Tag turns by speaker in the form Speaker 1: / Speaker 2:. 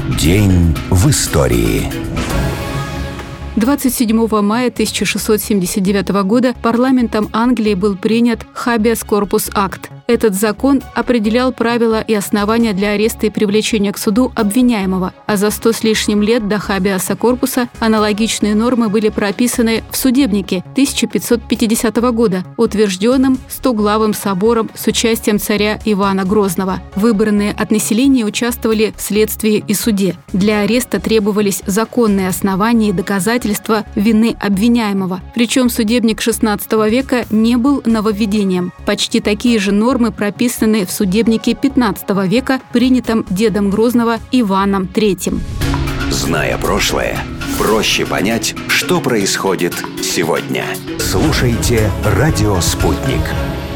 Speaker 1: День в истории.
Speaker 2: 27 мая 1679 года парламентом Англии был принят Habeas Corpus Act. Этот закон определял правила и основания для ареста и привлечения к суду обвиняемого, а за 100 с лишним лет до хабиаса корпуса аналогичные нормы были прописаны в судебнике 1550 года, утвержденном Стоглавым собором с участием царя Ивана Грозного. Выбранные от населения участвовали в следствии и суде. Для ареста требовались законные основания и доказательства вины обвиняемого. Причем судебник XVI века не был нововведением. Почти такие же нормы прописаны в судебнике XV века, принятом дедом Грозного Иваном III.
Speaker 1: Зная прошлое, проще понять, что происходит сегодня. Слушайте «Радио Спутник».